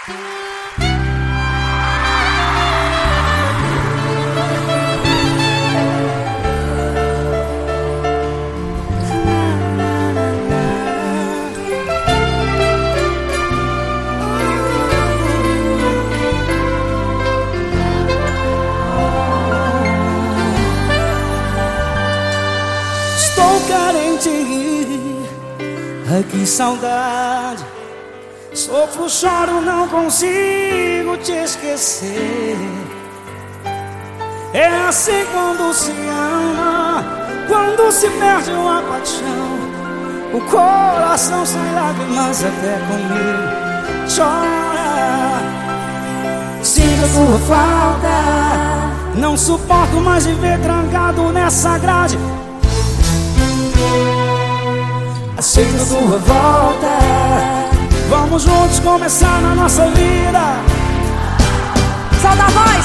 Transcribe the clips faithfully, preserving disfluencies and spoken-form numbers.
Estou carente, ai que saudade. Sofro, choro, não consigo te esquecer. É assim quando se ama, quando se perde uma paixão. O coração sem lágrimas até comigo chora. Sinto a tua falta, não suporto mais viver trancado nessa grade. Aceito a tua volta, vamos juntos começar na nossa vida. Solta a voz!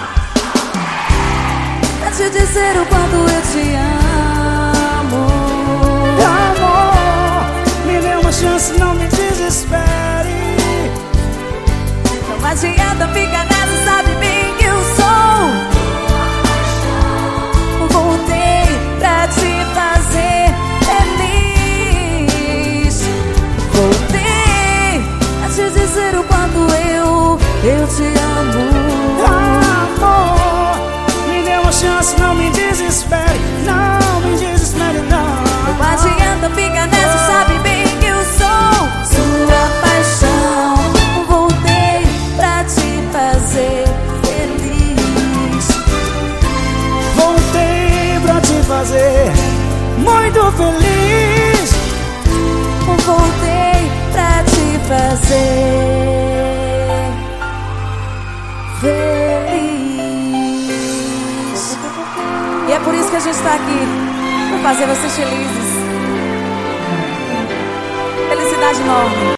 Pra te dizer o quanto eu te amo. Amor, me dê uma chance, não me desespere. Não adianta ficar nessa, sabe bem que eu sou. Voltei pra te fazer feliz. Voltei pra te dizer o quanto eu, eu te amo. Amor, me dê uma chance, não me desespere. Não me desespere, não. Não adianta ficar nessa, sabe bem que eu sou sua paixão. Voltei pra te fazer feliz. Voltei pra te fazer muito feliz. Voltei pra te fazer feliz. E é por isso que a gente tá aqui, pra fazer vocês felizes. Felicidade enorme.